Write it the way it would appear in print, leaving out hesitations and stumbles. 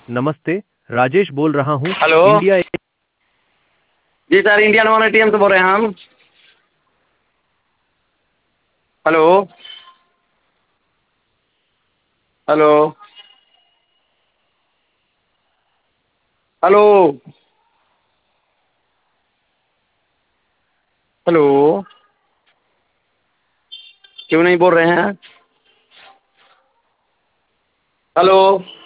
नमस्ते। राजेश बोल रहा हूँ। हेलो। इंडिया। जी सर, इंडियन वन एटीएम से बोल रहे हैं हम। हेलो। हेलो। हेलो। हेलो। क्यों नहीं बोल रहे हैं? हेलो।